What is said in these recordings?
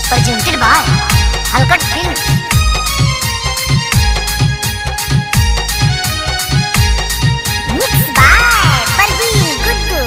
presented by Halkat Films. Mixed by Parveen Guddu.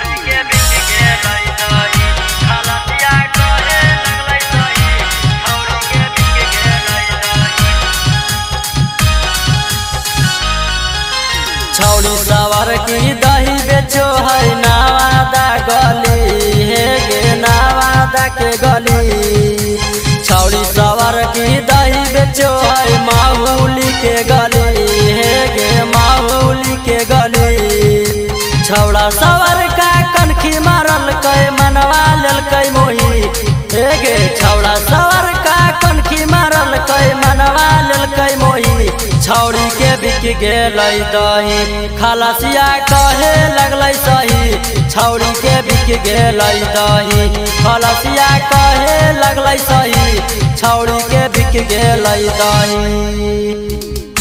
छौड़ी सवार की दही बेचो है नवादा गली हे गे नवादा के गली। छौड़ी सवार की दही बेचो है माहौली के गली हे गे माहौली के गली। छौड़ा सवार का कनखी मारल कै मनवा लेल कै मोही हे गे छौड़ा सवार का कनखी मारल कै मनवा लेल कै मोही। छौड़ी के बिक गेलै दही खलासिया कहे लगलै सही। छौड़ी के बिक गेलै दही खलासिया कहे लगलै सही। छौड़ी के बिक गेलै दही।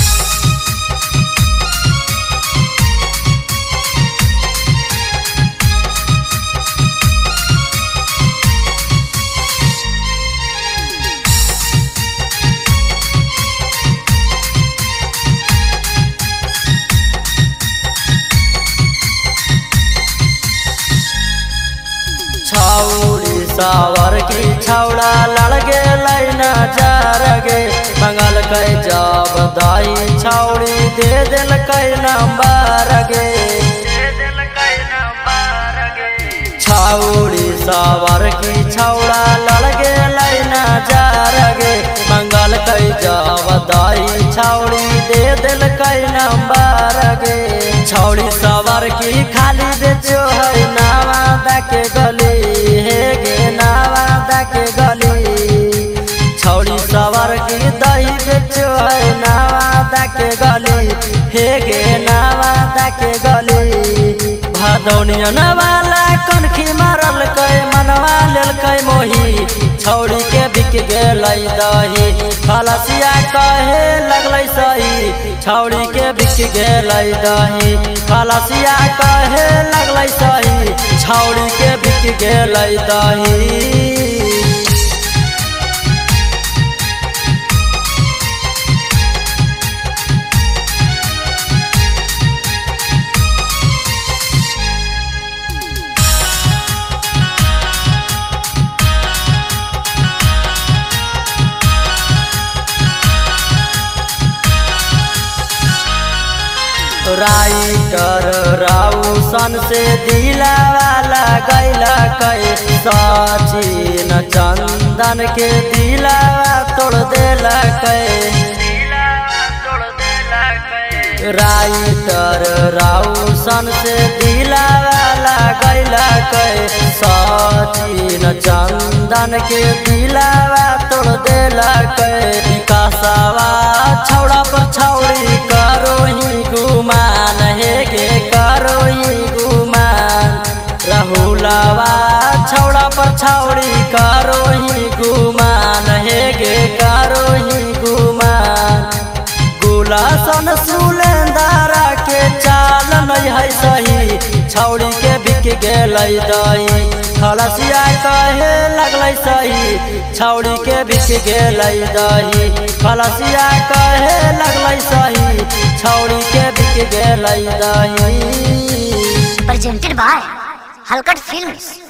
छौड़ी सावर की छौड़ा लड़ गेलै नजर गे मंगल कै जब दही छौड़ी दे देलकै नंबर गे। छौड़ी सावर की छौड़ा लड़ गेलै नजर गे मंगल कै जब दही छौड़ी दे देलकै नंबर गे। छौड़ी सावर की खाली बेचो है नवादा के गली हे गे नवादा के गली। छौड़ी सवार की दही बेचो है नवादा के गली हे गे नवादा के गली। भदौनियन वाला कनखी मारल कै मनवा लेल कै मोही। छौड़ी के बिक गेलै दही खलासिया कहे लगलै सही। छौड़ी के बिक गेलै दही खलासिया कहे लगलै सही। छौड़ी के बिक गेलै दही। राइटर राउसन से दिलावाला गैला कै सचिन चंदन के दिलावा तोड़ देला कै। राइटर राउसन से दिलावाला गैला कै सचिन चंदन के दिलावा तोड़ देला कै। विकासवा छौड़ा पर छौड़ी करो ही गुमान हे गे करो ही गुमान। राहुलवा छौड़ा पर छौड़ी करो ही गुमान हे गे करो ही गुमान। गुलासन सुलेंदरा के चाल नहीं है सही। छौड़ी के बिक गेलै दही खलासिया कहे लगलै सही। छौड़ी के बिक गेलै दही खलासिया कहे लगलै सही। छौड़ी के बिक गेलै दही। Presented by Halkat Films.